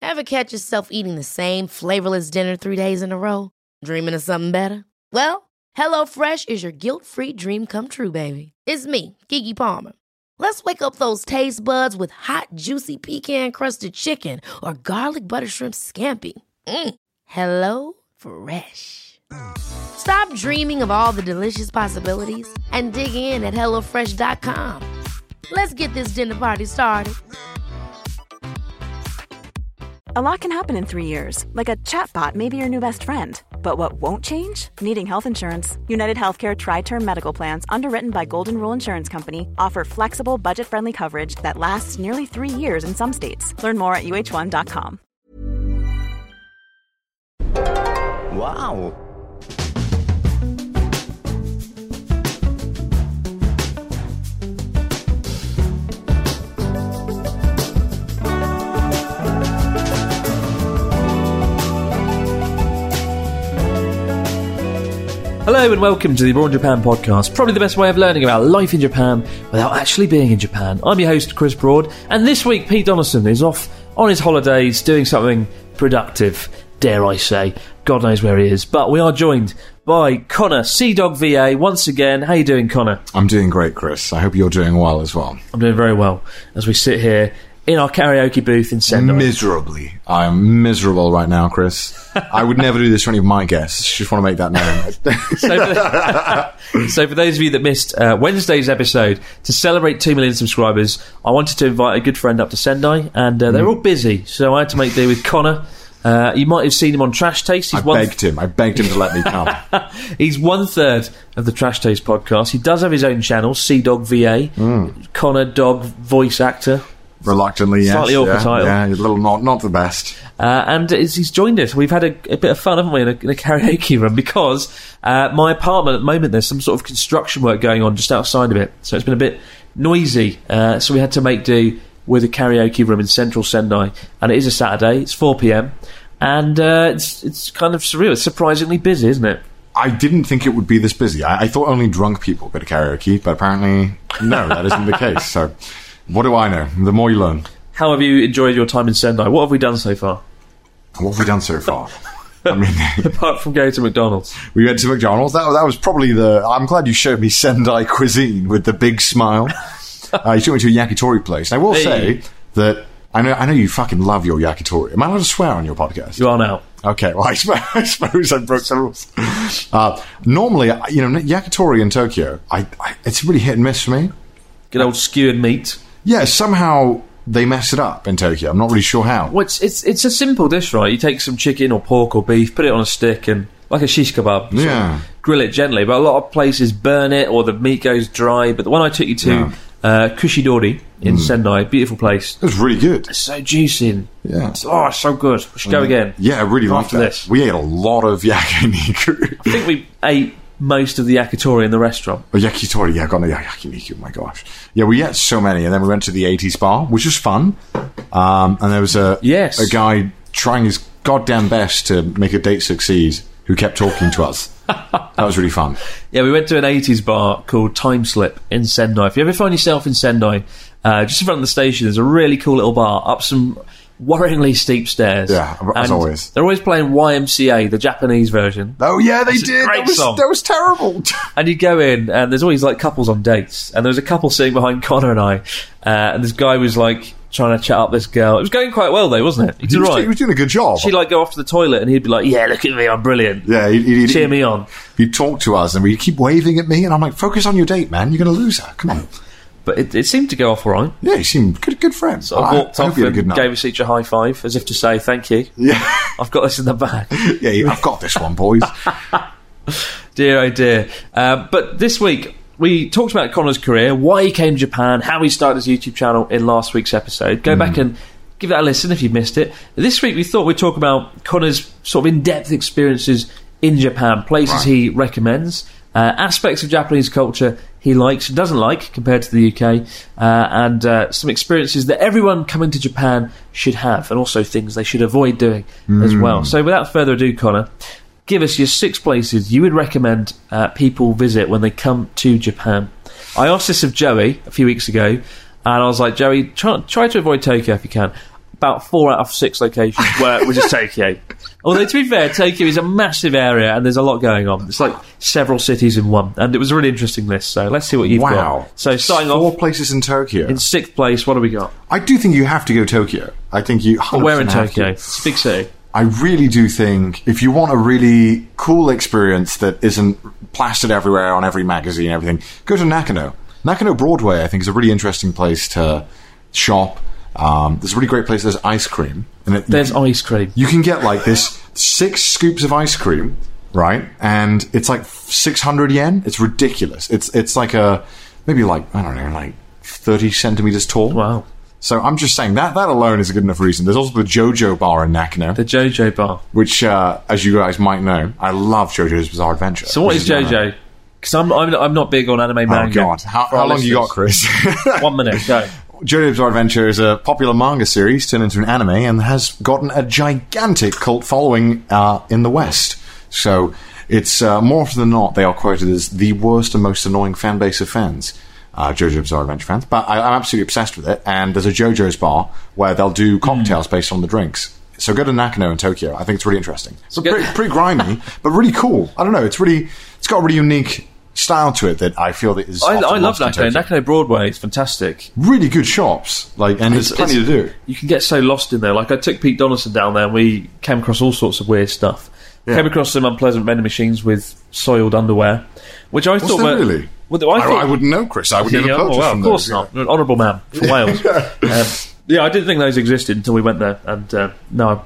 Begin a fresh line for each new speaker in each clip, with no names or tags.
Ever catch yourself eating the same flavorless dinner 3 days in a row? Dreaming of something better? Well, HelloFresh is your guilt-free dream come true, baby. It's me, Keke Palmer. Let's wake up those taste buds with hot, juicy pecan-crusted chicken or garlic butter shrimp scampi. Hello Fresh. Stop dreaming of all the delicious possibilities and dig in at HelloFresh.com. Let's get this dinner party started.
A lot can happen in 3 years, like a chatbot may be your new best friend. But what won't change? Needing health insurance. United Healthcare Tri-Term Medical Plans, underwritten by Golden Rule Insurance Company, offer flexible, budget-friendly coverage that lasts nearly 3 years in some states. Learn more at uh1.com.
Wow.
Hello and welcome to the Abroad Japan podcast, probably the best way of learning about life in Japan without actually being in Japan. I'm your host, Chris Broad, and this week Pete Donaldson is off on his holidays doing something productive, dare I say. God knows where he is. But we are joined by Connor, Sea-Dog VA, once again. How you doing, Connor?
I'm doing great, Chris. I hope you're doing well as well.
I'm doing very well as we sit here in our karaoke booth in Sendai.
Miserably. I am miserable right now, Chris. I would never do this for any of my guests. Just want to make that known.
So for those of you that missed Wednesday's episode, to celebrate 2 million subscribers, I wanted to invite a good friend up to Sendai, and they're all busy, so I had to make do with Connor. You might have seen him on Trash Taste.
I begged him to let me come.
He's 1/3 of the Trash Taste podcast. He does have his own channel, Sea-Dog VA, Connor Dog voice actor.
Reluctantly, yes.
Slightly awkward title.
Yeah, a little not the best.
And he's joined us. We've had a bit of fun, haven't we, in a karaoke room, because my apartment at the moment, there's some sort of construction work going on just outside of it. So it's been a bit noisy. So we had to make do with a karaoke room in central Sendai. And it is a Saturday. It's 4 p.m. And it's kind of surreal. It's surprisingly busy, isn't it?
I didn't think it would be this busy. I thought only drunk people go to karaoke, but apparently, no, that isn't the case. So what do I know? The more you learn.
How have you enjoyed your time in Sendai? What have we done so far?
What have we done so far? I mean,
apart from going to McDonald's.
We went to McDonald's. That was probably I'm glad you showed me Sendai cuisine with the big smile. You took me to a yakitori place. And I will say that I know you fucking love your yakitori. Am I allowed to swear on your podcast?
You are now.
Okay, well, I suppose I broke some rules. Normally, yakitori in Tokyo, it's really hit and miss for me.
Good old skewered meat.
Yeah, somehow they mess it up in Tokyo. I'm not really sure how.
Well, it's a simple dish, right? You take some chicken or pork or beef, put it on a stick, and like a shish kebab, grill it gently. But a lot of places burn it, or the meat goes dry. But the one I took you to, Kushidori in Sendai, beautiful place.
It was really good.
It's so juicy.
Yeah.
It's so good. We should go again.
Yeah, I really liked that.
This.
We ate a lot of yakiniku.
I think we ate most of the yakitori in the restaurant.
Oh, yakitori, yeah, got the yakiniku, my gosh. Yeah, we ate so many, and then we went to the 80s bar, which was fun. And there was a guy trying his goddamn best to make a date succeed who kept talking to us. That was really fun. Yeah,
we went to an 80s bar called Time Slip in Sendai. If you ever find yourself in Sendai, just in front of the station, there's a really cool little bar up some worryingly steep stairs.
Yeah, as always.
They're always playing YMCA, the Japanese version.
Oh, yeah, they did.
Great song.
That was terrible.
And you go in, and there's always like couples on dates. And there was a couple sitting behind Connor and I. And this guy was like trying to chat up this girl. It was going quite well, though, wasn't it? He
was doing a good job.
She'd like go off to the toilet, and he'd be like, "Yeah, look at me, I'm brilliant."
Yeah,
cheer me on.
He'd talk to us, and we'd keep waving at me, and I'm like, "Focus on your date, man. You're going to lose her. Come on."
But it seemed to go off all right.
Yeah, he seemed good friends.
So I walked off and gave us each a high five, as if to say, "Thank you.
Yeah,
I've got this in the bag."
Yeah, I've got this one, boys.
Dear, oh dear. But this week, we talked about Connor's career, why he came to Japan, how he started his YouTube channel in last week's episode. Go back and give that a listen if you've missed it. This week, we thought we'd talk about Connor's sort of in-depth experiences in Japan, places he recommends, aspects of Japanese culture he likes and doesn't like compared to the UK, and some experiences that everyone coming to Japan should have, and also things they should avoid doing as well. So without further ado, Connor, give us your 6 places you would recommend people visit when they come to Japan. I asked this of Joey a few weeks ago, and I was like, Joey, try to avoid Tokyo if you can. about 4 out of 6 locations were just Tokyo. Although, to be fair, Tokyo is a massive area and there's a lot going on. It's like several cities in one. And it was a really interesting list. So let's see what you've got. So starting
4
off...
places in Tokyo.
In 6th place, what have we got?
I do think you have to go Tokyo. I think you...
But where in Tokyo? It's a big city.
I really do think if you want a really cool experience that isn't plastered everywhere on every magazine and everything, go to Nakano. Nakano Broadway, I think, is a really interesting place to shop. There's a really great place. There's ice cream. And
there's ice cream.
You can get like this 6 scoops of ice cream, right? And it's like 600 yen. It's ridiculous. It's like maybe like, I don't know, like 30 centimeters tall.
Wow.
So I'm just saying that alone is a good enough reason. There's also the JoJo bar in Nakano.
The JoJo bar.
Which, as you guys might know, I love JoJo's Bizarre Adventure.
So what is JoJo? Because I'm not big on anime manga.
Oh, God. How long you got, Chris?
1 minute, go.
JoJo's Bizarre Adventure is a popular manga series turned into an anime and has gotten a gigantic cult following in the West. So it's more often than not, they are quoted as the worst and most annoying fan base of fans. JoJo's Bizarre Adventure fans. But I'm absolutely obsessed with it. And there's a JoJo's bar where they'll do cocktails based on the drinks. So go to Nakano in Tokyo. I think it's really interesting. It's pretty grimy, but really cool. I don't know. It's got a really unique style to it that I feel that is.
I love Nakano. Nakano Broadway is fantastic.
Really good shops, and there's plenty to do.
You can get so lost in there. Like I took Pete Donaldson down there, and we came across all sorts of weird stuff. Yeah. Came across some unpleasant vending machines with soiled underwear, which I thought were
really.
Well,
I wouldn't know, Chris. I would never purchase from
of course not. You're an honourable man for Wales. Yeah, I didn't think those existed until we went there, and that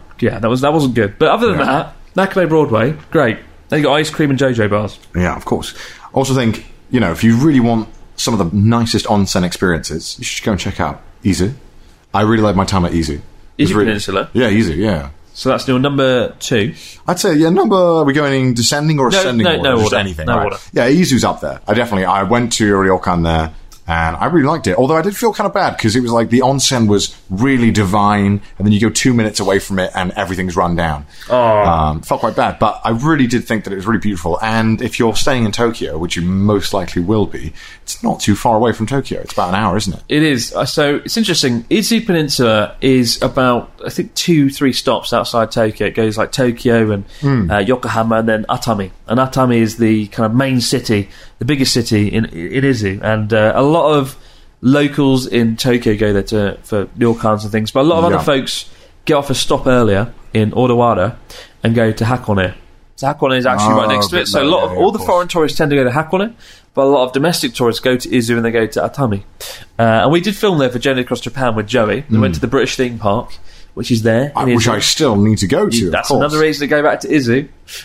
wasn't good. But other than that, Nakano Broadway, great. Then you got ice cream and JoJo bars.
Yeah, of course. I also think, if you really want some of the nicest onsen experiences, you should go and check out Izu. I really like my time at Izu.
Izu Peninsula?
Yeah, Izu, yeah.
So that's your number 2.
I'd say, are we going descending or ascending order?
No order.
Anything,
no
right?
order.
Yeah, Izu's up there. I went to Ryokan there, and I really liked it. Although I did feel kind of bad, because it was like the onsen was really divine, and then you go 2 minutes away from it, and everything's run down. Felt quite bad, but I really did think that it was really beautiful. And if you're staying in Tokyo, which you most likely will be, it's not too far away from Tokyo. It's about an hour, isn't it?
It is. So it's interesting. Izu Peninsula is about, I think, 2-3 stops outside Tokyo. It goes like Tokyo and Yokohama and then Atami. And Atami is the kind of main city, the biggest city in Izu. And a lot of locals in Tokyo go there for ryokans and things. But a lot of other folks get off a stop earlier in Odawara and go to Hakone. So Hakone is actually right next to it. So all the foreign tourists tend to go to Hakone, but a lot of domestic tourists go to Izu and they go to Atami. And we did film there for Journey Across Japan with Joey. We went to the British theme park, which is there.
Which I still need to go to,
That's another reason to go back to Izu.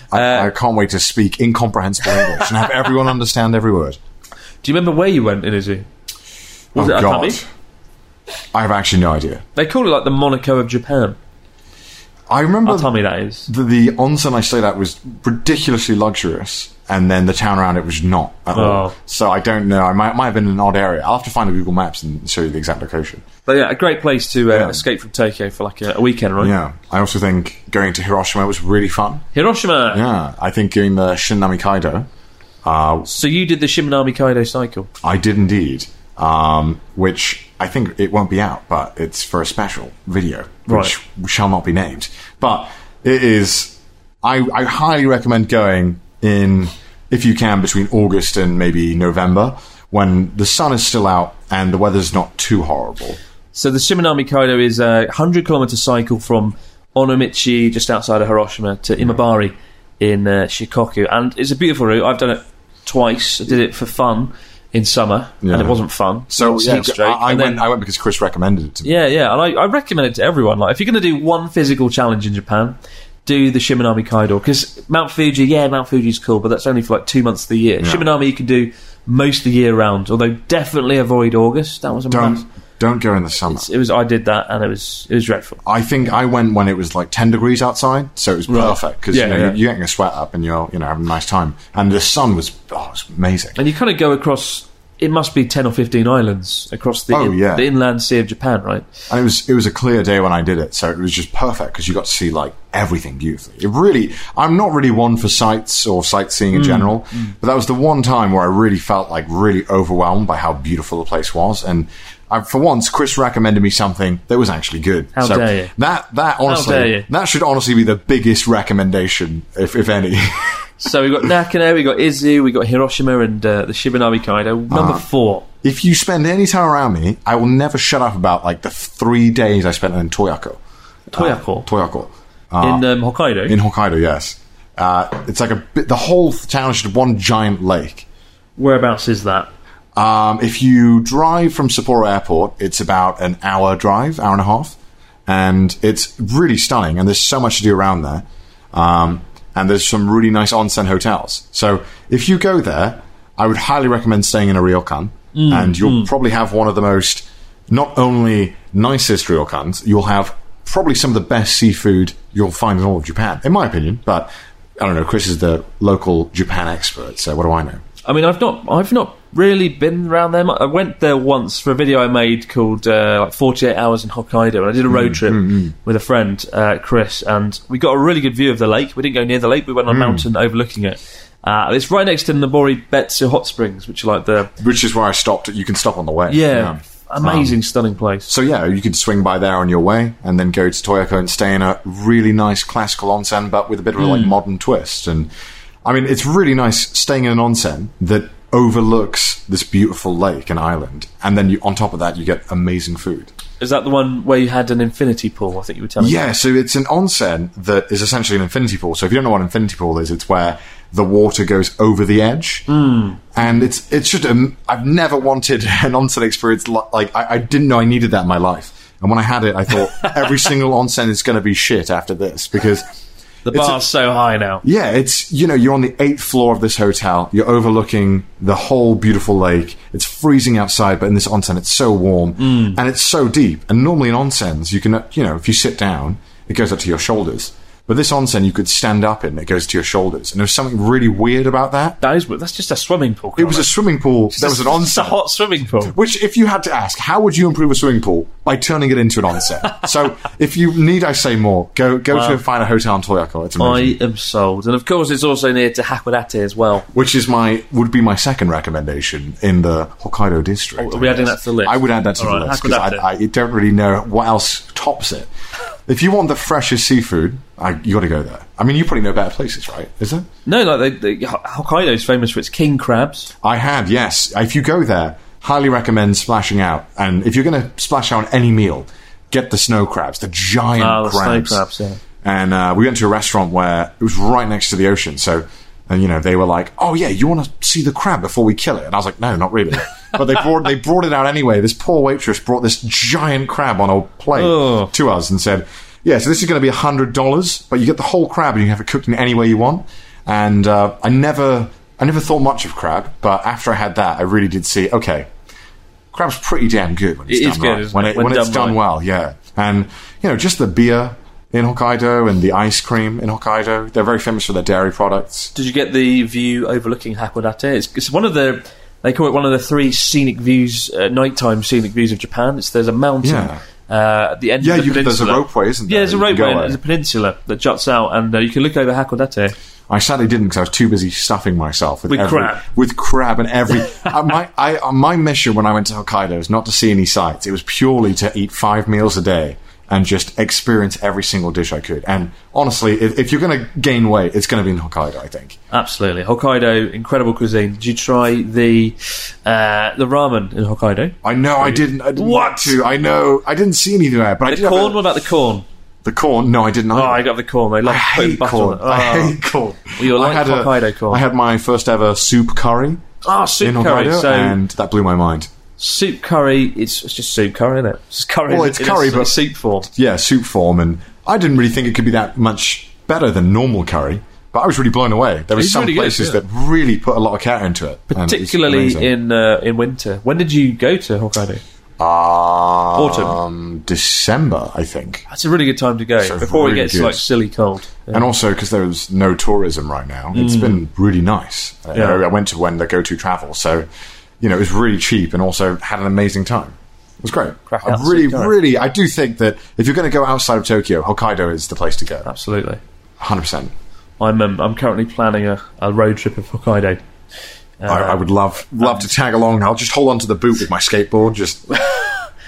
I can't wait to speak incomprehensible English and have everyone understand every word.
Do you remember where you went in Izu? Was it Atami?
I have actually no idea.
They call it like the Monaco of Japan.
I remember
Atami, that is.
The onsen I stayed at was ridiculously luxurious, and then the town around it was not at all. So I don't know. I might have been in an odd area. I'll have to find a Google Maps and show you the exact location.
But yeah, a great place to escape from Tokyo for like a weekend, right?
Yeah. I also think going to Hiroshima was really fun.
Hiroshima!
Yeah. I think doing the Shinminami Kaido.
So you did the Shinminami Kaido cycle? I
did indeed. Which I think it won't be out, but it's for a special video, which shall not be named. But it is. I highly recommend going in, if you can, between August and maybe November, when the sun is still out and the weather's not too horrible.
So the Shinminami Kaido is a 100-kilometer cycle from Onomichi, just outside of Hiroshima, to Imabari in Shikoku, and it's a beautiful route. I've done it twice. I did it for fun in summer, and it wasn't fun.
So I went because Chris recommended it to me.
Yeah, and I recommend it to everyone. Like, if you're going to do one physical challenge in Japan, do the Shinminami Kaido, because Mount Fuji's cool, but that's only for like 2 months of the year. Yeah. Shinminami you can do most of the year round, although definitely avoid August. That was a must.
Don't go in the summer.
I did that, and it was dreadful.
I think I went when it was like 10 degrees outside, so it was perfect, because you're getting a sweat up and you're having a nice time. And the sun was amazing.
And you kind of go across. It must be 10 or 15 islands across the inland sea of Japan, right?
And it was a clear day when I did it, so it was just perfect because you got to see like everything beautifully. I'm not really one for sights or sightseeing in general, but that was the one time where I really felt like really overwhelmed by how beautiful the place was. And for once, Chris recommended me something that was actually good.
How dare you?
That honestly, that should honestly be the biggest recommendation, if any.
So we got Nakano, we got Izu, we got Hiroshima, and the Shibanabi Kaido. Number 4.
If you spend any time around me, I will never shut up about like the 3 days I spent in Toyako.
Toyako. In Hokkaido?
In Hokkaido, yes. It's like the whole town is just one giant lake.
Whereabouts is that?
If you drive from Sapporo Airport, it's about an hour drive, hour and a half. And it's really stunning, and there's so much to do around there. And there's some really nice onsen hotels. So if you go there, I would highly recommend staying in a ryokan. And you'll probably have one of the most, not only nicest ryokans, you'll have probably some of the best seafood you'll find in all of Japan, in my opinion. But I don't know, Chris is the local Japan expert, so what do I know?
I mean, I've not really been around there. I went there once for a video I made called 48 Hours in Hokkaido, and I did a road trip with a friend, Chris, and we got a really good view of the lake. We didn't go near the lake, we went on a mountain overlooking it. It's right next to Nobori Betsu Hot Springs, which is
where I stopped. You can stop on the way.
Yeah. Amazing, stunning place.
So yeah, you could swing by there on your way and then go to Toyoko and stay in a really nice classical onsen, but with a bit of a modern twist. And I mean, it's really nice staying in an onsen that overlooks this beautiful lake and island, and then on top of that you get amazing food.
Is that the one where you had an infinity pool, I think you were telling me?
Yeah, so it's an onsen that is essentially an infinity pool. So if you don't know what an infinity pool is, it's where the water goes over the edge. And it's just I've never wanted an onsen experience like I didn't know I needed that in my life. And when I had it, I thought every single onsen is going to be shit after this, because
the bar's so high now.
Yeah, it's, you're on the 8th floor of this hotel. You're overlooking the whole beautiful lake. It's freezing outside, but in this onsen, it's so warm. And it's so deep. And normally in onsens, you can, if you sit down, it goes up to your shoulders. But this onsen, you could stand up in, it goes to your shoulders. And there was something really weird about that.
That's just a swimming pool.
It was a swimming pool. There was an onsen.
It's a hot swimming pool.
Which, if you had to ask, how would you improve a swimming pool? By turning it into an onsen. So, if you need I say more, go to find a hotel in Toyoko. It's amazing.
I am sold. And of course, it's also near to Hakodate as well.
Which is would be my second recommendation in the Hokkaido district.
Are we adding that to the list?
I would add that to the list, because I don't really know what else tops it. If you want the freshest seafood, you got to go there. I mean, you probably know better places, right? Is there?
No, Hokkaido is famous for its king crabs.
I have, yes. If you go there, highly recommend splashing out. And if you're going to splash out on any meal, get the snow crabs, the giant crabs.
Snow crabs, yeah.
And we went to a restaurant where it was right next to the ocean. So, and they were like, "Oh yeah, you want to see the crab before we kill it?" And I was like, "No, not really." But they brought it out anyway. This poor waitress brought this giant crab on a plate to us and said, "Yeah, so this is going to be $100, but you get the whole crab and you can have it cooked in any way you want." And I never thought much of crab, but after I had that, I really did see, okay, crab's pretty damn good when it's done right. When it's done well, yeah. And just the beer in Hokkaido and the ice cream in Hokkaido, they're very famous for their dairy products.
Did you get the view overlooking Hakodate? It's one of the. They call it one of the 3 scenic views, nighttime scenic views of Japan. There's a mountain at the end of the peninsula.
There's a ropeway, isn't there?
Yeah, there's a ropeway, and there's a peninsula that juts out, and you can look over Hakodate.
I sadly didn't, because I was too busy stuffing myself with
crab.
With crab and every... my mission when I went to Hokkaido was not to see any sights. It was purely to eat 5 meals a day and just experience every single dish I could. And honestly, if you're going to gain weight, it's going to be in Hokkaido, I think.
Absolutely. Hokkaido, incredible cuisine. Did you try the ramen in Hokkaido?
I know, I didn't want to. I know. I didn't see any there. But
the corn? What about the corn?
The corn? No, I didn't.
Oh, I got the corn. They love putting butter on it.
I hate corn.
Well, you're like Hokkaido corn.
I had my first ever soup curry.
Soup
in Hokkaido, curry. And that blew my mind.
Soup curry, it's just soup curry, isn't it? It's just curry.
Well, it's curry, but
soup form.
Yeah, soup form, and I didn't really think it could be that much better than normal curry. But I was really blown away. There were some really places that really put a lot of care into it,
particularly in winter. When did you go to Hokkaido? Autumn,
December, I think.
That's a really good time to go before it gets silly cold. Yeah.
And also because there's no tourism right now, it's been really nice. I went to when the go-to travel, so. It was really cheap and also had an amazing time. It was great. I do think that if you're going to go outside of Tokyo, Hokkaido is the place to go.
Absolutely.
100%.
I'm currently planning a road trip of Hokkaido.
I would love to tag along. I'll just hold on to the boot with my skateboard.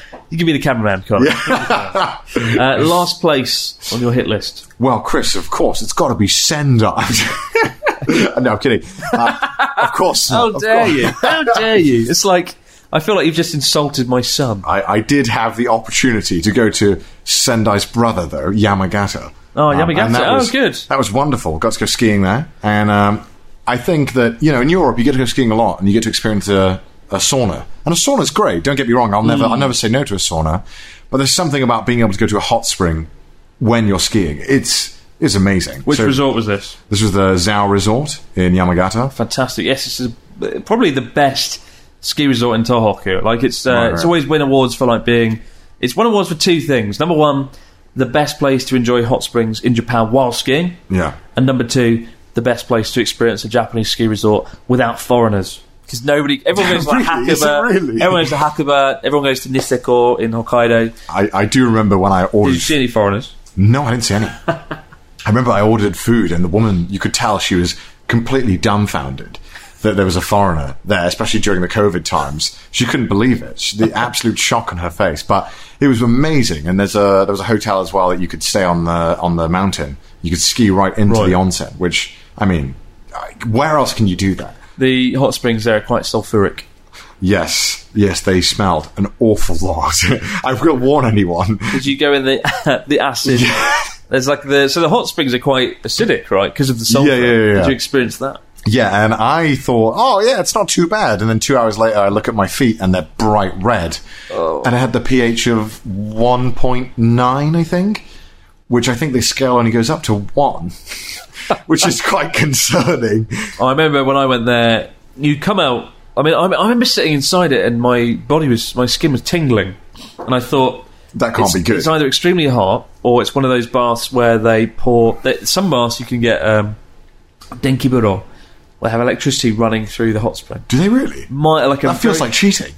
You give me the cameraman, Connor. Yeah. Last place on your hit list.
Well, Chris, of course, it's got to be Sendai. No, I'm kidding. Of course.
How dare you? How dare you? It's like, I feel like you've just insulted my son.
I did have the opportunity to go to Sendai's brother, though, Yamagata.
Oh, Yamagata. Good.
That was wonderful. Got to go skiing there. And I think that, in Europe, you get to go skiing a lot, and you get to experience a sauna. And a sauna's great. Don't get me wrong. I'll never say no to a sauna. But there's something about being able to go to a hot spring when you're skiing. It's amazing.
Which resort was this?
This was the Zao Resort in Yamagata.
Fantastic. Yes, it's probably the best ski resort in Tohoku. Like, it's always win awards for it's won awards for two things. Number one, the best place to enjoy hot springs in Japan while skiing.
Yeah.
And number two, the best place to experience a Japanese ski resort without foreigners. Because everyone goes to Hakuba. Everyone goes to Hakuba. Everyone goes to Niseko in Hokkaido.
I do remember when I ordered...
Did you see any foreigners?
No, I didn't see any. I remember I ordered food, and the woman, you could tell she was completely dumbfounded that there was a foreigner there, especially during the COVID times. She couldn't believe it. The absolute shock on her face. But it was amazing. And there was a hotel as well that you could stay on the mountain. You could ski right into the onsen, which, I mean, where else can you do that?
The hot springs there are quite sulfuric.
Yes, they smelled an awful lot. I won't warn anyone.
Did you go in the acid? There's so the hot springs are quite acidic, right? Because of the sulfur.
Yeah.
Did you experience that?
Yeah, and I thought, it's not too bad. And then 2 hours later, I look at my feet, and they're bright red. Oh. And I had the pH of 1.9, I think, which I think the scale only goes up to 1, which is quite concerning.
I remember when I went there, you come out... I mean, I remember sitting inside it, and my skin was tingling. And I thought...
That can't be good.
It's either extremely hot, or it's one of those baths where they pour... Some baths you can get denkiburo, where they have electricity running through the hot spring.
Do they really?
That
feels like cheating.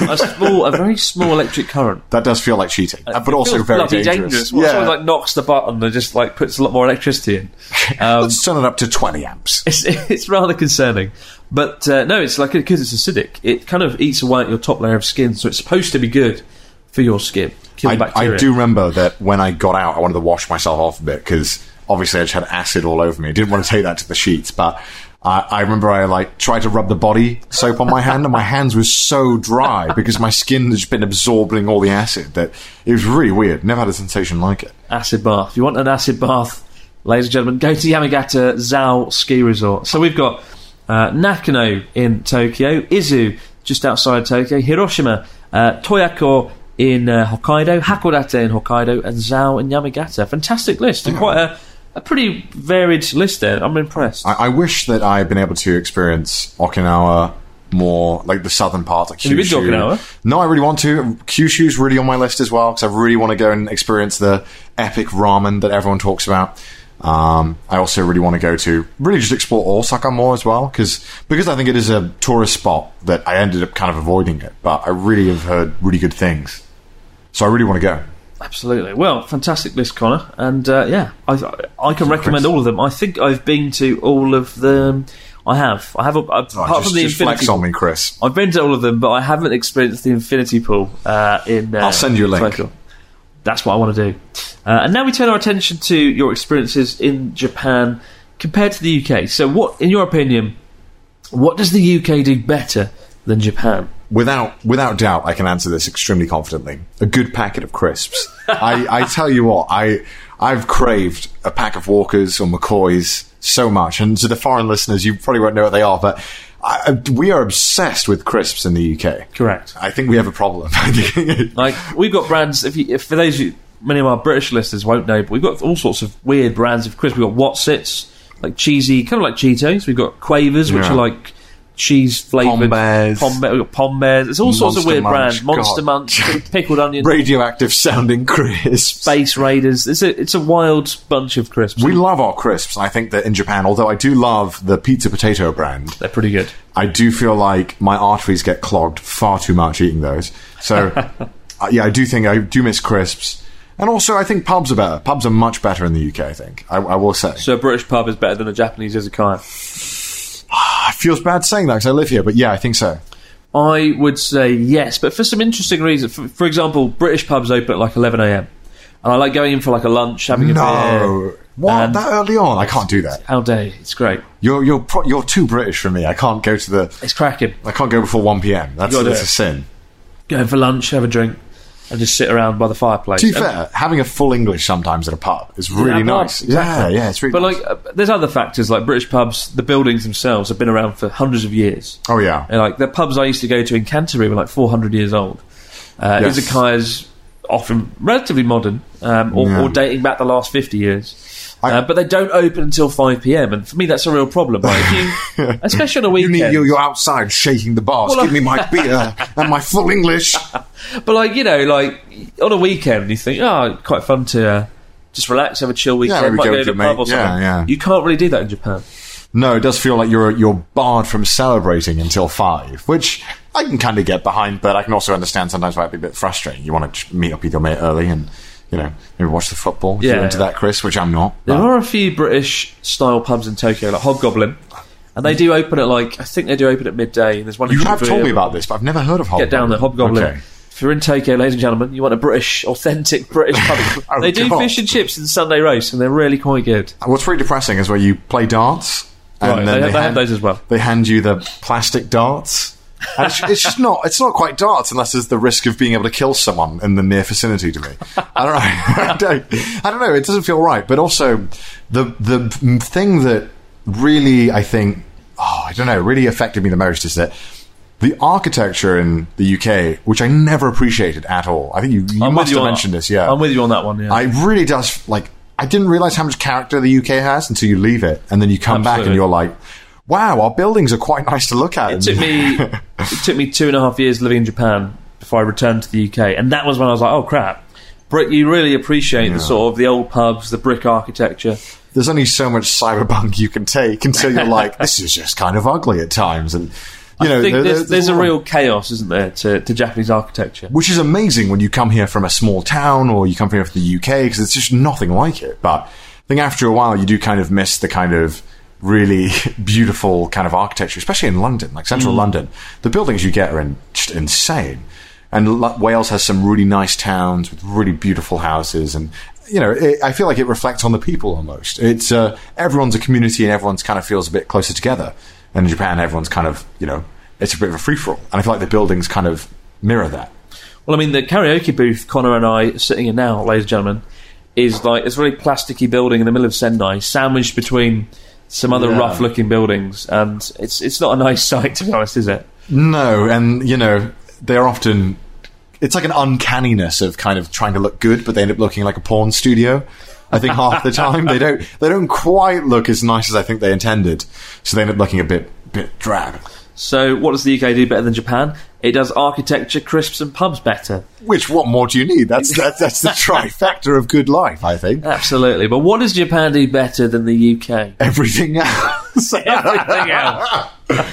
A very small electric current.
That does feel like cheating, but also very dangerous.
Well, someone knocks the button and just puts a lot more electricity in.
Let's turn it up to 20 amps.
It's rather concerning. But no, it's because it's acidic. It kind of eats away at your top layer of skin, so it's supposed to be good for your skin.
I do remember that when I got out, I wanted to wash myself off a bit because obviously I just had acid all over me. I didn't want to take that to the sheets, but I remember I tried to rub the body soap on my hand, and my hands were so dry because my skin had just been absorbing all the acid that it was really weird. Never had a sensation like it.
Acid bath. If you want an acid bath, ladies and gentlemen, go to Yamagata Zao Ski Resort. So we've got Nakano in Tokyo, Izu just outside Tokyo, Hiroshima, Toyako in Hokkaido, Hakodate in Hokkaido, and Zao in Yamagata. Fantastic list, and quite a pretty varied list there. I'm impressed.
I wish that I had been able to experience Okinawa more, like the southern part, like Kyushu.
Have you been to Okinawa?
No, I really want to. Kyushu's really on my list as well, because I really want to go and experience the epic ramen that everyone talks about. I also really want to go to really just explore Osaka more as well, because I think it is a tourist spot that I ended up kind of avoiding it, but I really have heard really good things, so I really want to go.
Absolutely. Well, fantastic list, Connor, and I can recommend all of them. I think I've been to all of them. I have apart from the Infinity
flex on me, Chris.
I've been to all of them, but I haven't experienced the Infinity Pool in
I'll send you a link.
Tokyo. That's what I want to do. And now we turn our attention to your experiences in Japan compared to the UK. So what, in your opinion, what does the UK do better than Japan?
Without doubt, I can answer this extremely confidently. A good packet of crisps. I tell you what, I've craved a pack of Walkers or McCoys so much. And to the foreign listeners, you probably won't know what they are, but we are obsessed with crisps in the UK.
Correct.
I think we have a problem.
We've got brands. If for those many of our British listeners won't know, but we've got all sorts of weird brands of crisps. We've got Wotsits, like cheesy, kind of like Cheetos. We've got Quavers, which are like cheese flavoured. We've got Pom Bears. There's all sorts of weird brands. Monster Munch, pickled onion,
radioactive sounding crisps,
Space Raiders. It's a wild bunch of crisps.
We love our crisps. I think that in Japan, although I do love the Pizza Potato brand,
they're pretty good.
I do feel like my arteries get clogged far too much eating those. So I do think I do miss crisps. And also, I think pubs are better. Pubs are much better in the UK, I think. I will say.
So a British pub is better than a Japanese izakaya?
It feels bad saying that because I live here, but yeah, I think so.
I would say yes, but for some interesting reasons. For example, British pubs open at like 11 a.m. And I like going in for like a lunch, having a beer.
What? That early on? I can't do that.
How dare you? It's great.
You're too British for me. I can't go to the...
It's cracking.
I can't go before 1 p.m. That's a sin.
Go in for lunch, have a drink, and just sit around by the fireplace.
To be fair, having a full English sometimes at a pub is really nice.
Exactly.
Yeah, it's really nice.
But there's other factors, like British pubs, the buildings themselves have been around for hundreds of years.
Oh, yeah.
And like the pubs I used to go to in Canterbury were like 400 years old.
Yes.
Izakayas, often relatively modern, or dating back the last 50 years. But they don't open until 5 p.m, and for me that's a real problem. Like, especially on a weekend.
You're outside shaking the bars. Give me my beer and my full English.
But like on a weekend, you think, quite fun to just relax, have a chill weekend.
Yeah,
might go to a pub or something.
Yeah.
You can't really do that in Japan.
No, it does feel like you're barred from celebrating until 5, which I can kind of get behind, but I can also understand sometimes it might be a bit frustrating. You want to meet up with your mate early and, maybe watch the football if you're into that, Chris, which I'm not.
There are a few British-style pubs in Tokyo, like Hobgoblin, and they do open at midday, and there's one...
You have told me about this, but I've never heard of Hobgoblin.
Get down there, Hobgoblin. Okay. If you're in Tokyo, ladies and gentlemen, you want a authentic British pub. They do fish and chips in Sunday roast, and they're really quite good.
What's really depressing is where you play darts, and then
they have those as well.
They hand you the plastic darts. And it's just not. It's not quite darts unless there's the risk of being able to kill someone in the near vicinity to me. I don't know. It doesn't feel right. But also, the thing that really, I think, really affected me the most is that the architecture in the UK, which I never appreciated at all. I think you must have mentioned this. Yeah,
I'm with you on that one. Yeah,
it really does. Like, I didn't realize how much character the UK has until you leave it, and then you come back and you're like, wow, our buildings are quite nice to look at.
It took me 2.5 years living in Japan before I returned to the UK, and that was when I was like, oh crap, you really appreciate the sort of the old pubs, the brick architecture.
There's only so much cyberpunk you can take until you're like, this is just kind of ugly at times. And
I think there's a real chaos, isn't there, to Japanese architecture,
which is amazing when you come here from a small town or you come here from the UK, because it's just nothing like it. But I think after a while you do kind of miss the kind of really beautiful kind of architecture, especially in London, like central London. The buildings you get are just insane. And Wales has some really nice towns with really beautiful houses, and I feel like it reflects on the people almost. It's everyone's a community and everyone's kind of feels a bit closer together. And in Japan, everyone's kind of it's a bit of a free for all, and I feel like the buildings kind of mirror that.
Well, I mean, the karaoke booth Connor and I are sitting in now, ladies and gentlemen, is like this really plasticky building in the middle of Sendai, sandwiched between some other rough-looking buildings, and it's not a nice sight, to be honest, is it?
No, and they're often, it's like an uncanniness of kind of trying to look good, but they end up looking like a porn studio. I think half the time they don't quite look as nice as I think they intended, so they end up looking a bit drab.
So what does the UK do better than Japan? It does architecture, crisps, and pubs better.
What more do you need? That's the trifecta of good life, I think.
Absolutely. But what does Japan do better than the UK?
Everything else.
Everything else.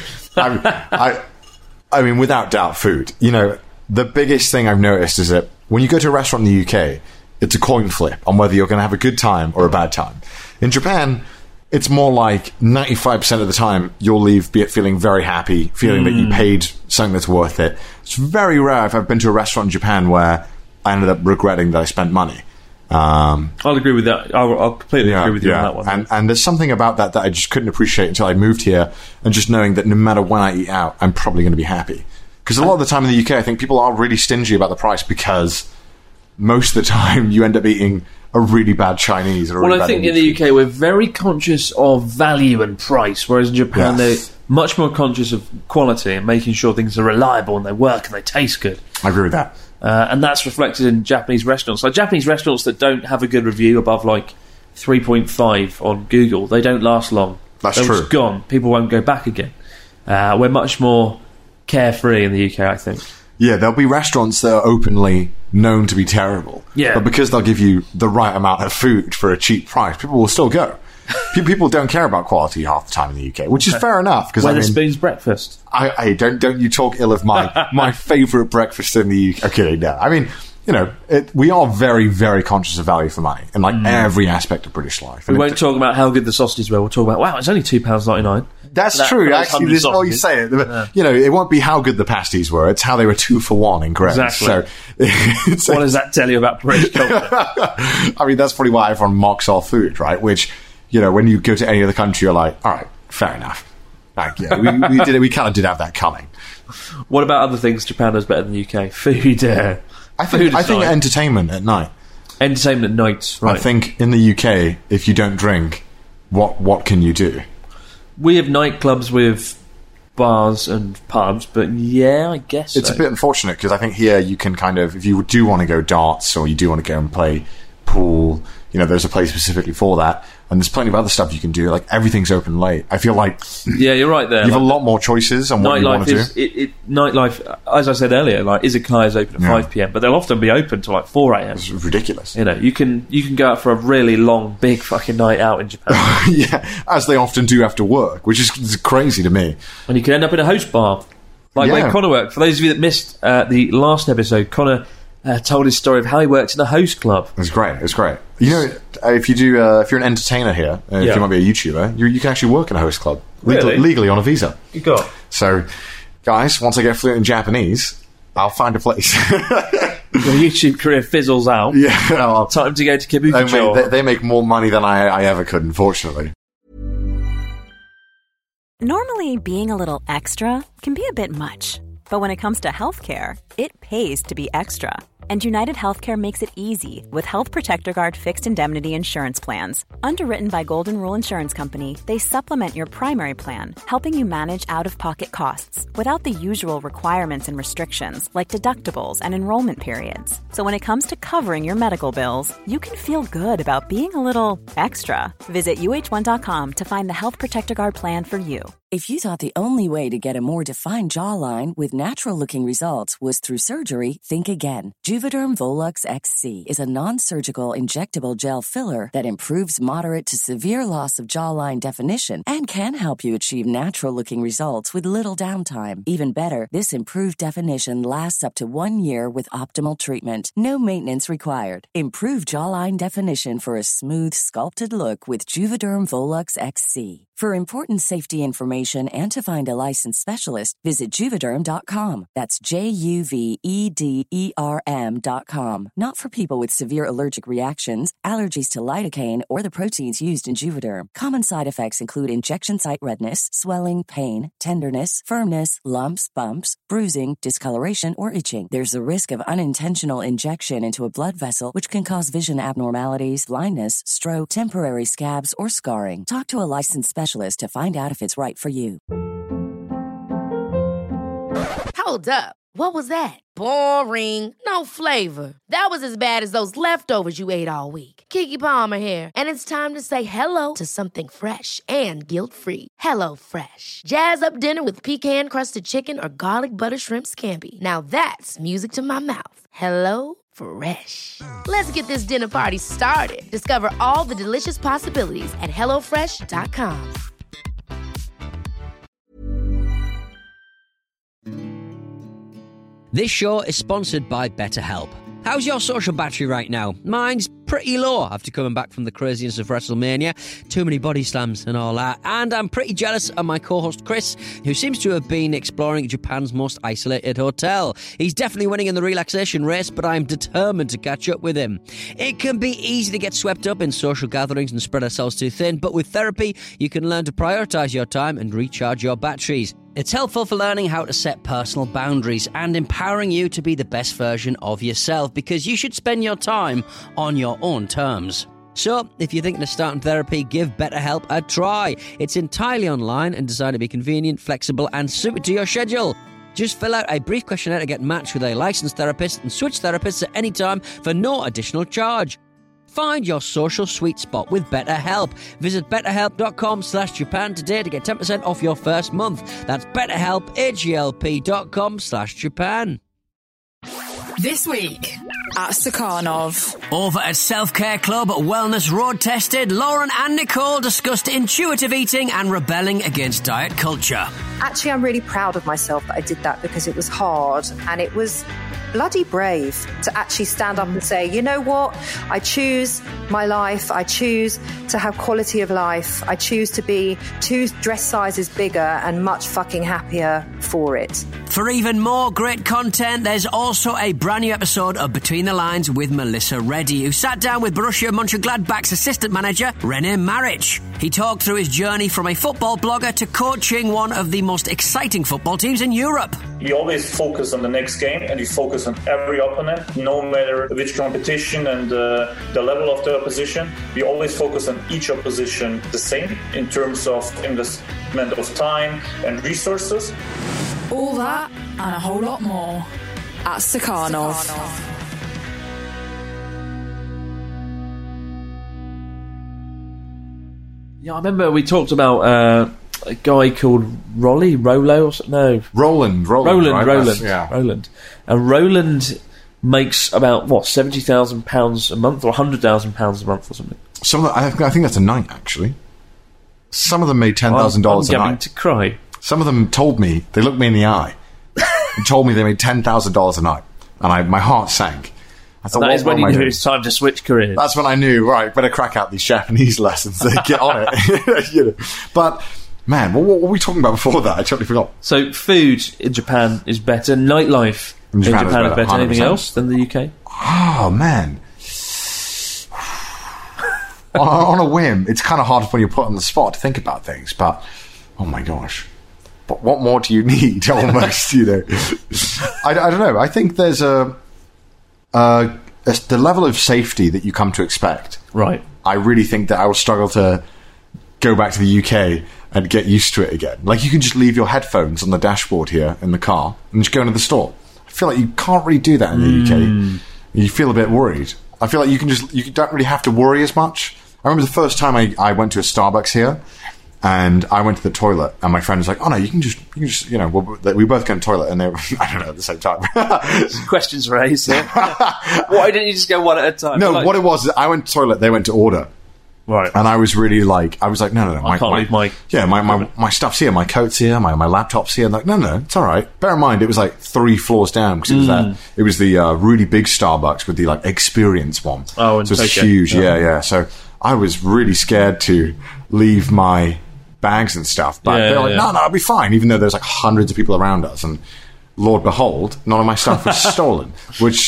I mean, without doubt, food. The biggest thing I've noticed is that when you go to a restaurant in the UK, it's a coin flip on whether you're going to have a good time or a bad time. In Japan, it's more like 95% of the time you'll leave feeling very happy, feeling that you paid something that's worth it. It's very rare if I've been to a restaurant in Japan where I ended up regretting that I spent money.
I'll agree with that. I'll completely agree with you on that one.
And there's something about that I just couldn't appreciate until I moved here, and just knowing that no matter when I eat out, I'm probably going to be happy. Because a lot of the time in the UK, I think people are really stingy about the price, because most of the time you end up eating a really bad Chinese. Or
I think in the UK we're very conscious of value and price, whereas in Japan they're much more conscious of quality and making sure things are reliable and they work and they taste good.
I agree with that.
And that's reflected in Japanese restaurants. Like Japanese restaurants that don't have a good review above like 3.5 on Google, they don't last long.
That's true.
They're just gone. People won't go back again. We're much more carefree in the UK, I think.
Yeah, there'll be restaurants that are openly known to be terrible.
Yeah.
But because they'll give you the right amount of food for a cheap price, people will still go. People don't care about quality half the time in the UK, which is fair enough.
Wetherspoon's breakfast.
Don't you talk ill of my favourite breakfast in the UK. Okay, no. I mean, we are very, very conscious of value for money in every aspect of British life.
We won't talk about how good the sausages were. We'll talk about, wow, it's only £2.99.
That's true. Actually, this is what you say. It won't be how good the pasties were. It's how they were 2 for $1 in Greggs.
Exactly. So, what does that tell you about British culture?
I mean, that's probably why everyone mocks our food, right? Which, when you go to any other country, you're like, all right, fair enough. Like, we kind of did have that coming.
What about other things Japan does better than the UK? Food.
I think entertainment at night.
Entertainment at night, right.
I think in the UK, if you don't drink, what can you do?
We have nightclubs with bars and pubs, but I guess
it's a bit unfortunate because I think here you can kind of, if you do want to go darts or you do want to go and play pool, there's a place specifically for that, and there's plenty of other stuff you can do. Like, everything's open late. I feel like
you're right there.
You have a lot more choices on what you want to
do. Nightlife, as I said earlier, like izakaya is open at 5 p.m, but they'll often be open till like 4 a.m.
It's ridiculous.
You can go out for a really long, big fucking night out in Japan.
As they often do after work, which is crazy to me.
And you can end up in a host bar, like where Connor worked. For those of you that missed the last episode, Connor told his story of how he worked in a host club.
It's great. If you're an entertainer here, if you might be a YouTuber, you can actually work in a host club legally on a visa.
You got.
So, guys, once I get fluent in Japanese, I'll find a place.
Your YouTube career fizzles out.
Yeah,
time to go to Kabukicho.
They make more money than I ever could, unfortunately.
Normally, being a little extra can be a bit much. But when it comes to healthcare, it pays to be extra. And United Healthcare makes it easy with Health Protector Guard fixed indemnity insurance plans. Underwritten by Golden Rule Insurance Company, they supplement your primary plan, helping you manage out-of-pocket costs without the usual requirements and restrictions like deductibles and enrollment periods. So when it comes to covering your medical bills, you can feel good about being a little extra. Visit uh1.com to find the Health Protector Guard plan for you.
If you thought the only way to get a more defined jawline with natural-looking results was through surgery, think again. Juvederm Volux XC is a non-surgical injectable gel filler that improves moderate to severe loss of jawline definition and can help you achieve natural-looking results with little downtime. Even better, this improved definition lasts up to 1 year with optimal treatment. No maintenance required. Improve jawline definition for a smooth, sculpted look with Juvederm Volux XC. For important safety information and to find a licensed specialist, visit Juvederm.com. That's JUVEDERM.com. Not for people with severe allergic reactions, allergies to lidocaine, or the proteins used in Juvederm. Common side effects include injection site redness, swelling, pain, tenderness, firmness, lumps, bumps, bruising, discoloration, or itching. There's a risk of unintentional injection into a blood vessel, which can cause vision abnormalities, blindness, stroke, temporary scabs, or scarring. Talk to a licensed specialist to find out if it's right for you.
Hold up. What was that? Boring. No flavor. That was as bad as those leftovers you ate all week. Keke Palmer here, and it's time to say hello to something fresh and guilt-free. Hello Fresh. Jazz up dinner with pecan-crusted chicken or garlic butter shrimp scampi. Now that's music to my mouth. Hello Fresh. Let's get this dinner party started. Discover all the delicious possibilities at HelloFresh.com.
This show is sponsored by BetterHelp. How's your social battery right now? Mine's pretty low after coming back from the craziness of WrestleMania. Too many body slams and all that. And I'm pretty jealous of my co-host Chris, who seems to have been exploring Japan's most isolated hotel. He's definitely winning in the relaxation race, but I'm determined to catch up with him. It can be easy to get swept up in social gatherings and spread ourselves too thin, but with therapy, you can learn to prioritise your time and recharge your batteries. It's helpful for learning how to set personal boundaries and empowering you to be the best version of yourself, because you should spend your time on your own terms. So, if you're thinking of starting therapy, give BetterHelp a try. It's entirely online and designed to be convenient, flexible and suited to your schedule. Just fill out a brief questionnaire to get matched with a licensed therapist and switch therapists at any time for no additional charge. Find your social sweet spot with BetterHelp. Visit betterhelp.com/Japan today to get 10% off your first month. That's BetterHelp, HELP.com/Japan.
This week at Stakhanov.
Over at Self-Care Club, wellness road tested, Lauren and Nicole discussed intuitive eating and rebelling against diet culture.
Actually, I'm really proud of myself that I did that, because it was hard and it was bloody brave to actually stand up and say, you know what, I choose my life, I choose to have quality of life, I choose to be 2 dress sizes bigger and much fucking happier for it.
For even more great content, there's also a brand new episode of Between the Lines with Melissa Reddy, who sat down with Borussia Mönchengladbach's assistant manager, René Maric. He talked through his journey from a football blogger to coaching one of the most exciting football teams in Europe.
You always focus on the next game and you focus on every opponent, no matter which competition and the level of the opposition. You always focus on each opposition the same in terms of investment of time and resources.
All that and a whole lot more at Stakhanov.
Yeah, I remember we talked about a guy called Roland. And Roland makes about, what, £70,000 a month or £100,000 a month or something.
I think that's a night, actually. Some of them made $10,000 a night.
I'm getting to cry.
Some of them told me, they looked me in the eye and told me they made $10,000 a night. And my heart sank. I thought,
that is when you knew it's time to switch careers.
That's when I knew, right, better crack out these Japanese lessons and get on it. You know. But, man, what were we talking about before that? I totally forgot. So,
food in Japan is better. Nightlife in Japan is better. 100%. Anything else than the UK?
Oh, man. on a whim, it's kind of hard when you're put on the spot to think about things. But, oh my gosh. But what more do you need, almost, you know? I don't know. I think there's the level of safety that you come to expect.
Right.
I really think that I will struggle to go back to the UK and get used to it again. Like, you can just leave your headphones on the dashboard here in the car and just go into the store. I feel like you can't really do that in the UK. You feel a bit worried. I feel like you don't really have to worry as much. I remember the first time I went to a Starbucks here, and I went to the toilet, and my friend was like, "Oh no, you can just, you know." We both go to the toilet, and they were, I don't know, at the same time.
Questions raised. Why didn't you just go one at a time?
No, what it was is I went to the toilet, they went to order,
right?
And I was really like, no,
I can't leave
my stuff's here, my coat's here, my laptop's here. Like, no, it's all right. Bear in mind, it was like 3 floors down because it was the really big Starbucks with the like experience one.
Oh, and
so it's huge, yeah. So I was really scared to leave my bags and stuff, but they're like, no, I'll be fine, even though there's like hundreds of people around us, and Lord behold, none of my stuff was stolen, which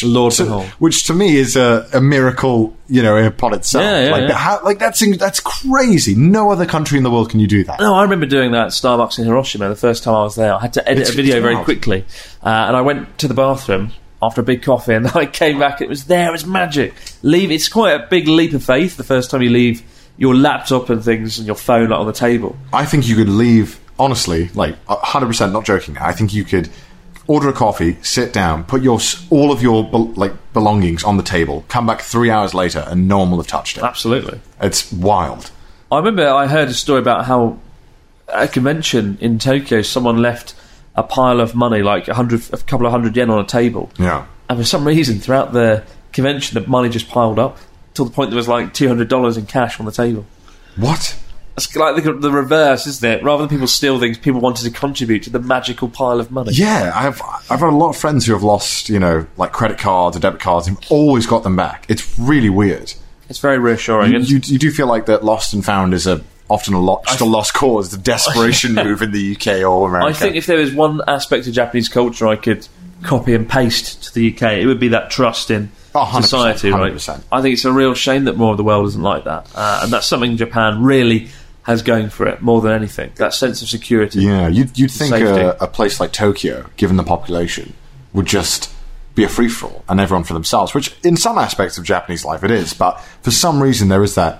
to me is a miracle, you know, upon itself. That's crazy. No other country in the world can you do that.
No, I remember doing that at Starbucks in Hiroshima the first time I was there. I had to edit a video very quickly, and I went to the bathroom after a big coffee, and I came back, it was there, it was magic. It's quite a big leap of faith the first time you leave your laptop and things and your phone on the table.
I think you could leave, honestly, like 100%, not joking. I think you could order a coffee, sit down, put all of your belongings on the table, come back 3 hours later, and no one will have touched it.
Absolutely.
It's wild.
I remember I heard a story about how at a convention in Tokyo, someone left a pile of money, like a couple of hundred yen on a table.
Yeah.
And for some reason, throughout the convention, the money just piled up, till the point there was like $200 in cash on the table.
What?
It's like the reverse, isn't it? Rather than people steal things, people wanted to contribute to the magical pile of money.
Yeah, I've had a lot of friends who have lost, you know, like credit cards or debit cards and always got them back. It's really weird.
It's very reassuring.
You do feel like that lost and found is often a lost cause, the desperation move in the UK or America.
I think if there was one aspect of Japanese culture I could copy and paste to the UK, it would be that trust in society, 100%. Right? I think it's a real shame that more of the world isn't like that, and that's something Japan really has going for it more than anything. That sense of security.
Yeah, you'd think a place like Tokyo, given the population, would just be a free for all and everyone for themselves. Which, in some aspects of Japanese life, it is. But for some reason, there is that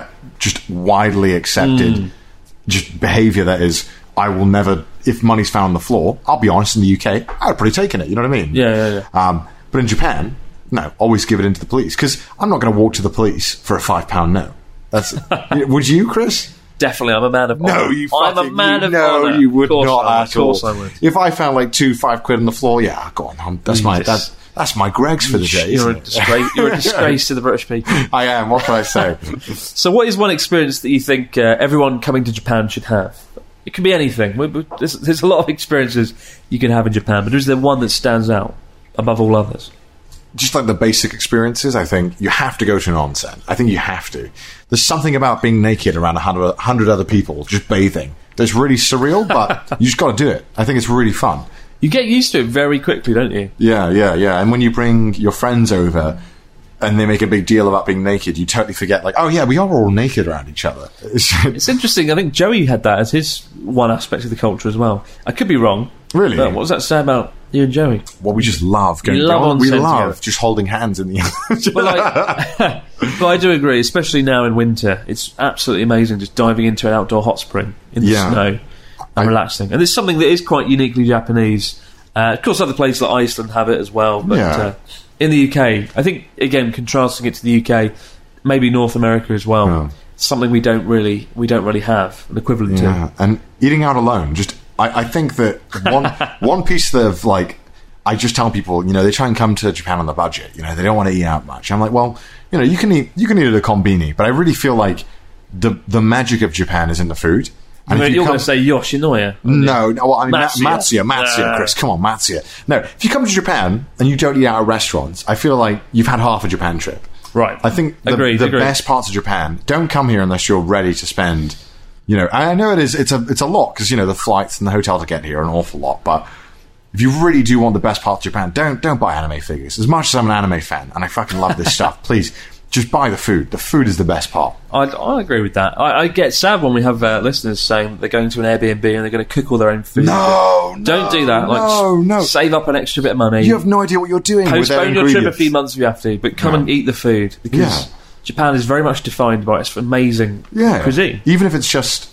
just widely accepted just behaviour that is, I will never. If money's found on the floor, I'll be honest. In the UK, I would probably taken it. You know what I mean?
Yeah.
But in Japan, no, always give it into the police, because I'm not going to walk to the police for a £5 note. That's would you, Chris?
Definitely, I'm a man of honour. I'm a man of honour.
No, you would not at all.
Of course I would.
If I found like 5 quid on the floor, yeah, go on. That's my Greg's for the day.
You're a disgrace to the British people.
I am. What can I say?
So, what is one experience that you think everyone coming to Japan should have? It can be anything. There's a lot of experiences you can have in Japan, but is there one that stands out above all others?
Just like the basic experiences, I think you have to go to an onsen. I think you have to. There's something about being naked around 100 other people, just bathing, that's really surreal, but you just got to do it. I think it's really fun.
You get used to it very quickly, don't you?
Yeah. And when you bring your friends over and they make a big deal about being naked, you totally forget, like, oh yeah, we are all naked around each other.
It's interesting. I think Joey had that as his one aspect of the culture as well. I could be wrong.
Really?
But what does that say about you and Joey?
Well, we just love going. We love just holding hands in the air.
But I do agree, especially now in winter. It's absolutely amazing just diving into an outdoor hot spring in the snow and relaxing. And it's something that is quite uniquely Japanese. Of course, other places like Iceland have it as well. But in the UK, I think, again, contrasting it to the UK, maybe North America as well, it's something we don't really have an equivalent to.
And eating out alone, just I think that one piece of, like, I just tell people, they try and come to Japan on the budget. They don't want to eat out much. I'm like, well, you can eat at a konbini, but I really feel like the magic of Japan is in the food.
And you're going to say Yoshinoya?
No, well, I mean Matsuya, Chris. Come on, Matsuya. No, if you come to Japan and you don't eat out at restaurants, I feel like you've had half a Japan trip.
Right.
I think the best parts of Japan, don't come here unless you're ready to spend. I know it's a lot because the flights and the hotel to get here are an awful lot, but if you really do want the best parts of Japan, don't buy anime figures. As much as I'm an anime fan and I fucking love this stuff, please just buy the food. The food is the best part.
I agree with that. I get sad when we have listeners saying that they're going to an Airbnb and they're going to cook all their own food.
Don't
do that.
No.
Save up an extra bit of money.
You have no idea what you're doing.
Postpone your trip a few months if you have to, but come and eat the food because Japan is very much defined by its amazing cuisine.
Even if it's just,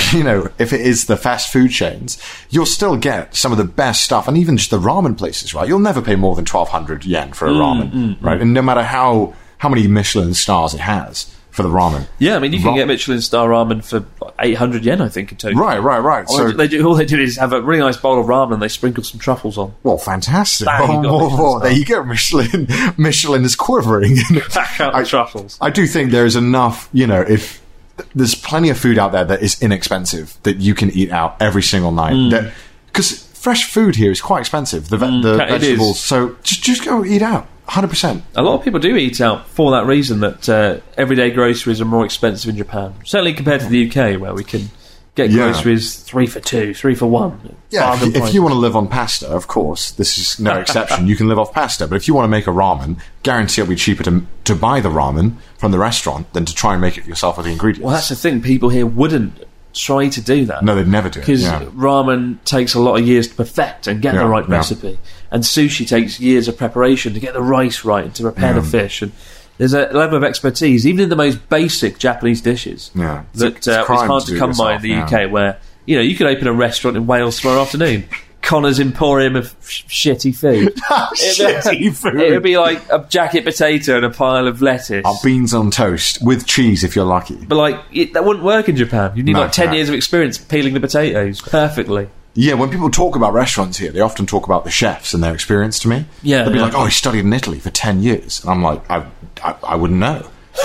if it is the fast food chains, you'll still get some of the best stuff, and even just the ramen places, right? You'll never pay more than 1,200 yen for a ramen, right? And no matter how many Michelin stars it has for the ramen.
Yeah, I mean, you can get Michelin star ramen for 800 yen, I think, in Tokyo.
Right.
So all they do is have a really nice bowl of ramen and they sprinkle some truffles on.
Well, fantastic. There you go, Michelin is quivering.
Back out the truffles.
I do think there is enough, if there's plenty of food out there that is inexpensive that you can eat out every single night. Because fresh food here is quite expensive, the vegetables. So just go eat out. 100%.
A lot of people do eat out for that reason, that everyday groceries are more expensive in Japan. Certainly compared to the UK, where we can get groceries 3 for 2, 3 for 1.
Yeah, if you want to live on pasta, of course, this is no exception. You can live off pasta. But if you want to make a ramen, guarantee it'll be cheaper to buy the ramen from the restaurant than to try and make it yourself with the ingredients.
Well, that's the thing. People here wouldn't try to do that.
No, they'd never do it.
Because ramen takes a lot of years to perfect and get the right recipe. And sushi takes years of preparation to get the rice right and to prepare the fish. And there's a level of expertise, even in the most basic Japanese dishes, that it's hard to come by in the UK, where you could open a restaurant in Wales tomorrow afternoon. Connor's Emporium of shitty food.
Shitty food.
It would be like a jacket potato and a pile of lettuce.
Beans on toast with cheese if you're lucky.
But that wouldn't work in Japan. You need 10 years of experience peeling the potatoes perfectly.
Yeah, when people talk about restaurants here, they often talk about the chefs and their experience to me.
Yeah,
they'll be like, "Oh, he studied in Italy for 10 years." And I'm like, I wouldn't know.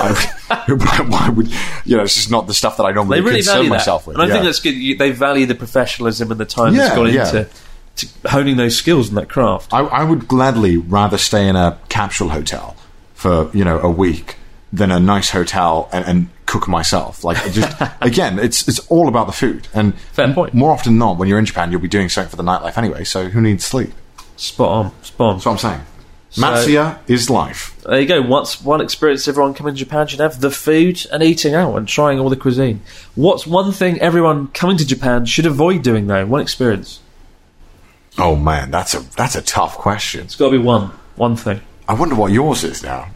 Why would it's just not the stuff that I normally concern myself with.
And I think that's good. They value the professionalism and the time that's gone into honing those skills and that craft.
I would gladly rather stay in a capsule hotel for a week than a nice hotel and cook myself. Again, it's all about the food. And
fair point.
More often than not, when you're in Japan, you'll be doing something for the nightlife anyway. So who needs sleep?
Spot on.
That's what I'm saying. Matsuya is life.
There you go. What's one experience everyone coming to Japan should have? The food and eating out and trying all the cuisine. What's one thing everyone coming to Japan should avoid doing, though? One experience.
Oh man, that's a tough question.
It's got to be one thing.
I wonder what yours is now.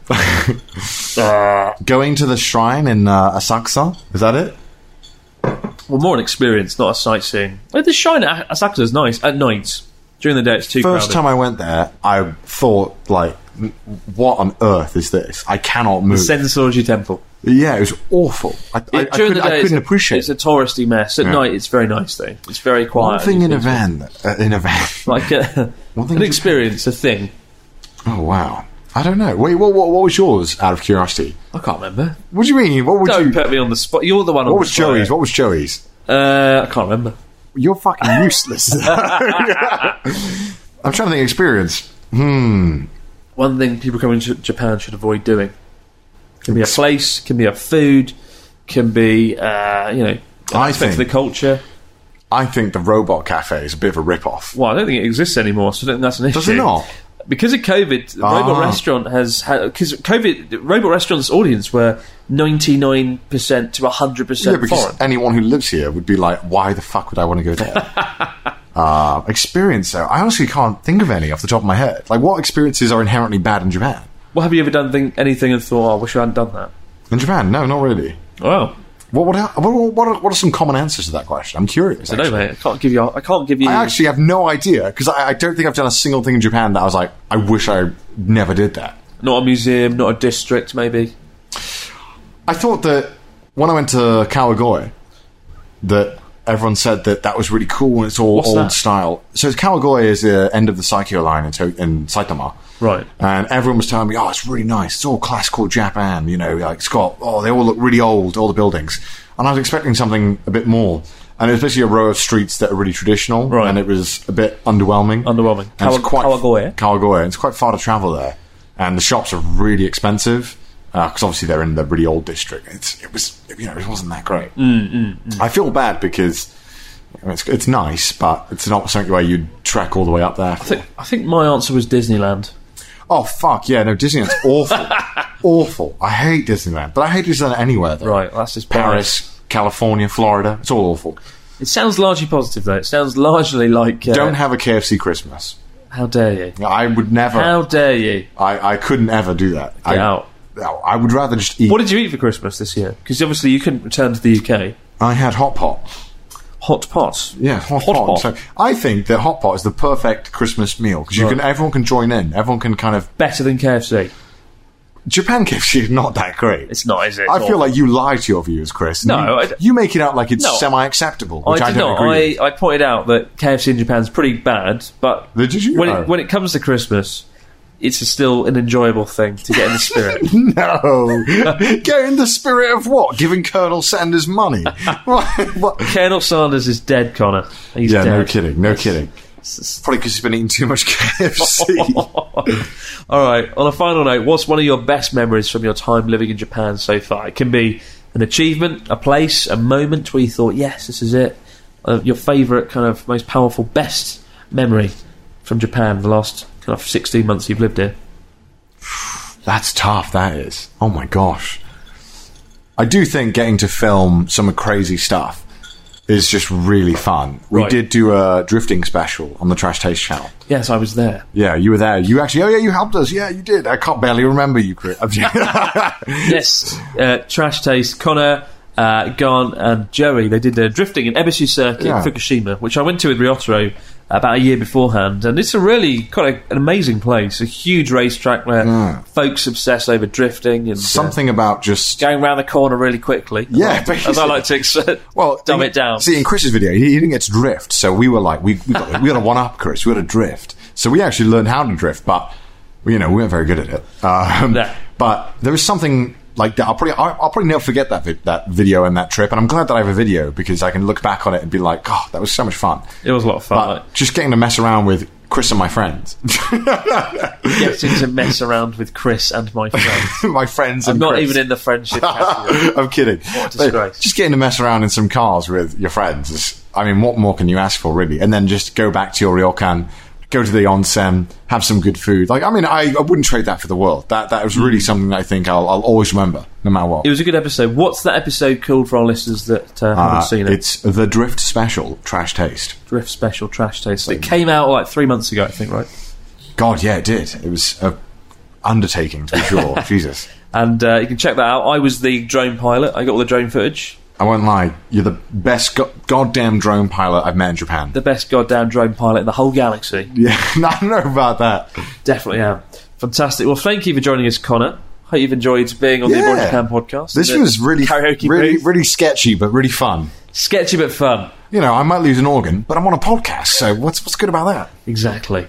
Going to the shrine in Asakusa, is that it?
Well, more an experience, not a sightseeing. The shrine at Asakusa is nice at night. During the day, it's too crowded.
First time I went there, I thought, what on earth is this? I cannot move.
The Sensoji Temple.
Yeah, it was awful. I couldn't appreciate it.
It's a touristy mess. At night, it's very nice, though. It's very quiet.
One thing in a van.
Like an experience, a thing.
Oh, wow. I don't know. Wait, what was yours, out of curiosity?
I can't remember.
What do you mean?
Don't put me on the spot. You're the one on the spot.
What was Joey's?
I can't remember.
You're fucking useless. I'm trying to think experience.
One thing people coming to Japan should avoid doing. Can be a place, can be a food, can be, aspect of the culture.
I think the Robot Cafe is a bit of a rip-off.
Well, I don't think it exists anymore, so I don't think that's an issue.
Does it not?
Because of COVID, Robot Restaurant has had... Because COVID, Robot Restaurant's audience were 99% to 100%
Yeah, because
foreign.
anyone who lives here would be like, why the fuck would I want to go there? Experience, though. I honestly can't think of any off the top of my head. Like, what experiences are inherently bad in Japan?
Well, have you ever done anything and thought, I wish I hadn't done that?
In Japan? No, not really.
Wow.
What are some common answers to that question? I'm curious.
I don't know, mate. I can't give you...
I actually have no idea, because I don't think I've done a single thing in Japan that I was like, I wish I never did that.
Not a museum, not a district, maybe?
I thought that when I went to Kawagoe, that everyone said that was really cool and it's all old style. So Kawagoe is the end of the Saikyo line in Saitama.
Right.
And everyone was telling me, oh, it's really nice. It's all classical Japan, like it's got, they all look really old, all the buildings. And I was expecting something a bit more. And it was basically a row of streets that are really traditional.
Right.
And it was a bit underwhelming.
Kawagoe.
Kawagoe. It's quite far to travel there. And the shops are really expensive. Because obviously they're in the really old district. It wasn't that great. I feel bad because it's nice, but it's not something where you'd trek all the way up there.
I think my answer was Disneyland.
Oh fuck yeah! No, Disneyland's awful, awful. I hate Disneyland, but I hate Disneyland anywhere though.
Right, that's just
Paris, California, Florida. It's all awful.
It sounds largely positive though. It sounds largely like
don't have a KFC Christmas.
How dare you?
I would never.
How dare you?
I couldn't ever do that.
Get out.
I would rather just eat.
What did you eat for Christmas this year? Because obviously you couldn't return to the UK.
I had hot pot.
Hot pot?
Yeah, hot pot. So I think that hot pot is the perfect Christmas meal because everyone can join in. Everyone can kind of
better than KFC.
Japan KFC is not that great.
It's not, is it?
I feel like you lie to your viewers, Chris.
No,
you make it out like it's semi-acceptable, which I don't agree with.
I pointed out that KFC in Japan is pretty bad, but
did you?
When it comes to Christmas, it's still an enjoyable thing to get in the spirit.
No. Get in the spirit of what? Giving Colonel Sanders money? what?
Colonel Sanders is dead, Connor. He's dead.
No kidding. Probably because he's been eating too much KFC.
All right, on a final note, what's one of your best memories from your time living in Japan so far? It can be an achievement, a place, a moment where you thought, yes, this is it. Your favourite, kind of most powerful, best memory from Japan the last 16 months you've lived here.
That's tough, that is. Oh my gosh. I do think getting to film some crazy stuff is just really fun. We did do a drifting special on the Trash Taste channel.
Yes, I was there.
Yeah, you were there. You actually, you helped us. Yeah, you did. I can't barely remember you, Chris.
Yes, Trash Taste, Connor, Gon and Joey, they did their drifting in Ebisu Circuit in Fukushima, which I went to with Ryotaro about a year beforehand, and it's a really quite an amazing place, a huge racetrack where folks obsess over drifting and
something about just
going around the corner really quickly.
Yeah,
as I like to dumb it down.
See, in Chris's video, he didn't get to drift, so we were like, we got to one up Chris. We got to drift, so we actually learned how to drift, but we weren't very good at it. But there was something like that. I'll probably never forget that video and that trip, and I'm glad that I have a video because I can look back on it and be like, oh, that was so much fun.
It was a lot of fun.
But just getting to mess around with Chris and my friends.
Getting to mess around with Chris and my friends.
My friends
I'm
and
not
Chris.
even in the friendship category.
I'm kidding.
What a disgrace.
Just getting to mess around in some cars with your friends is, what more can you ask for, really? And then just go back to your ryokan, go to the onsen, have some good food. I wouldn't trade that for the world. That was really something that I think I'll always remember, no matter what.
It was a good episode. What's that episode called for our listeners that haven't seen it?
It's the Drift Special Trash Taste.
Drift Special Trash Taste. It came out like 3 months ago, I think, right?
God, yeah, it did. It was an undertaking, to be sure. Jesus.
And you can check that out. I was the drone pilot. I got all the drone footage.
I won't lie, you're the best goddamn drone pilot I've met in Japan.
The best goddamn drone pilot in the whole galaxy.
Yeah, I don't know about that.
Definitely am. Fantastic. Well, thank you for joining us, Connor. Hope you've enjoyed being on the Abroad Japan podcast.
This was really sketchy, but really fun.
Sketchy, but fun.
I might lose an organ, but I'm on a podcast, so what's good about that?
Exactly.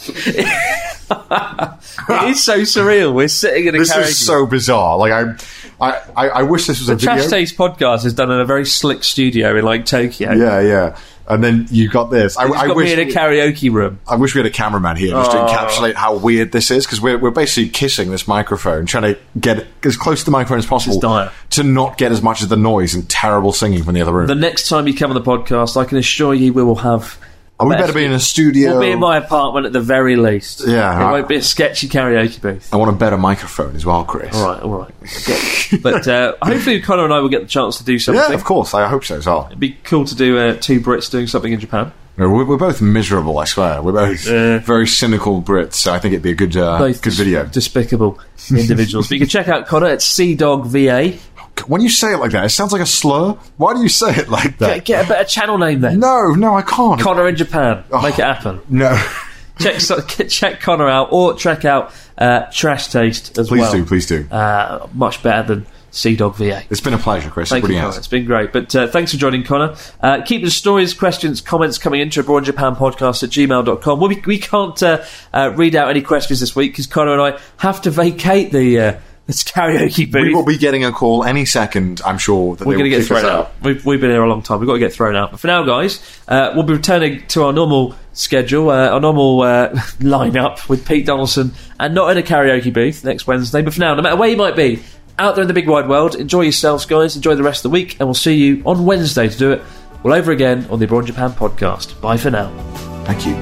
It is so surreal. We're sitting in a karaoke.
This is so bizarre. I wish this was a video.
The Trash Taste podcast is done in a very slick studio in like Tokyo.
Yeah. And then you got this. I
wish me in a karaoke room.
I wish we had a cameraman here just to encapsulate how weird this is, because we're basically kissing this microphone, trying to get as close to the microphone as possible to not get as much of the noise and terrible singing from the other room.
The next time you come on the podcast, I can assure you we will have...
we better be in a studio.
We'll be in my apartment at the very least.
Yeah.
It won't be a sketchy karaoke booth.
I want a better microphone as well, Chris.
All right. But hopefully Connor and I will get the chance to do something.
Yeah, of course. I hope so as well.
It'd be cool to do two Brits doing something in Japan.
We're both miserable, I swear. We're both very cynical Brits, so I think it'd be a good video.
Despicable individuals. But you can check out Connor at CDogVA.
When you say it like that, it sounds like a slur. Why do you say it like that?
Get a better channel name then.
No, I can't.
Connor in Japan. Make it happen.
No.
Check Connor out, or check out Trash Taste as well.
Please do.
Much better than CDogVA.
It's been a pleasure, Chris.
Thank you, Connor. It's been great. But thanks for joining, Connor. Keep the stories, questions, comments coming into abroadjapanpodcast@gmail.com. Well, we can't read out any questions this week because Connor and I have to vacate the karaoke booth.
We will be getting a call any second, I'm sure. That
we're going to get thrown out. We've been here a long time. We've got to get thrown out. But for now, guys, we'll be returning to our normal schedule, our normal lineup with Pete Donaldson, and not in a karaoke booth next Wednesday. But for now, no matter where you might be, out there in the big wide world, enjoy yourselves, guys. Enjoy the rest of the week, and we'll see you on Wednesday to do it all over again on the Abroad Japan podcast. Bye for now.
Thank you.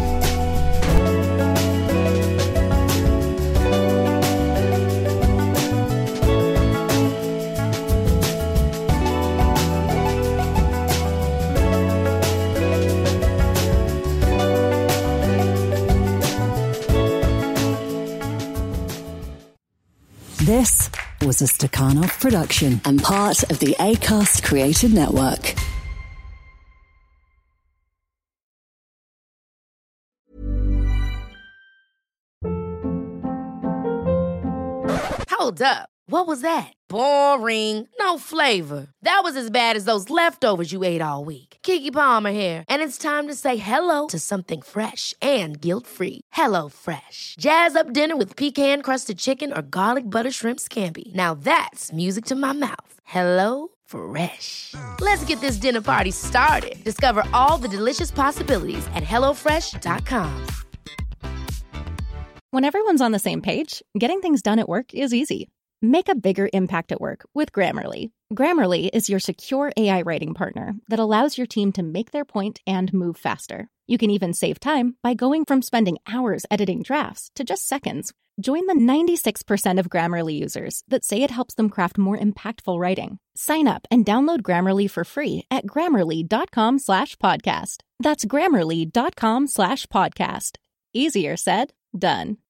This was a Stakhanov production and part of the Acast Creative Network.
Hold up. What was that? Boring. No flavor. That was as bad as those leftovers you ate all week. Keke Palmer here. And it's time to say hello to something fresh and guilt-free. Hello Fresh. Jazz up dinner with pecan-crusted chicken or garlic butter shrimp scampi. Now that's music to my mouth. Hello Fresh. Let's get this dinner party started. Discover all the delicious possibilities at HelloFresh.com.
When everyone's on the same page, getting things done at work is easy. Make a bigger impact at work with Grammarly. Grammarly is your secure AI writing partner that allows your team to make their point and move faster. You can even save time by going from spending hours editing drafts to just seconds. Join the 96% of Grammarly users that say it helps them craft more impactful writing. Sign up and download Grammarly for free at Grammarly.com/podcast. That's Grammarly.com/podcast. Easier said, done.